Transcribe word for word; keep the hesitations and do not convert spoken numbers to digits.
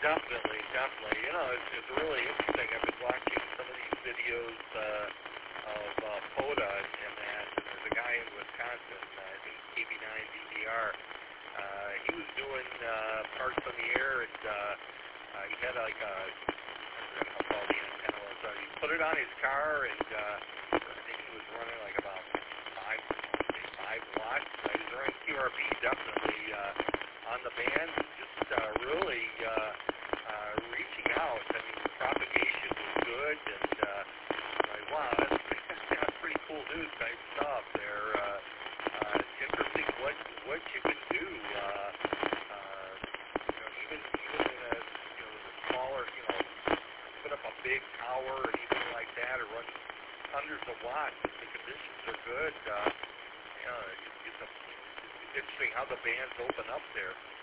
definitely, definitely. You know, it's, it's really interesting. I've been watching some of these videos uh, of uh, POTA and that. And there's a guy in Wisconsin, uh, I think K B nine V D R. Uh, he was doing uh, parts on the air, and uh, uh, he had like a, I forget how tall the antenna was. Uh, he put it on his car, and uh, I think he was running like about five, maybe five watts. Uh, he was running Q R B definitely uh, on the band, just uh, really uh, uh, reaching out. I mean, the propagation was good, and uh, I'm like, wow, that's pretty, that's pretty cool news type stuff there. Uh, uh, it's interesting what what you can do. Uh, uh, you know, even even in a you know the smaller, you know, put up a big tower or anything like that, or run hundreds of watts if the conditions are good. Uh, you know, it's, it's, a, it's interesting how the bands open up there.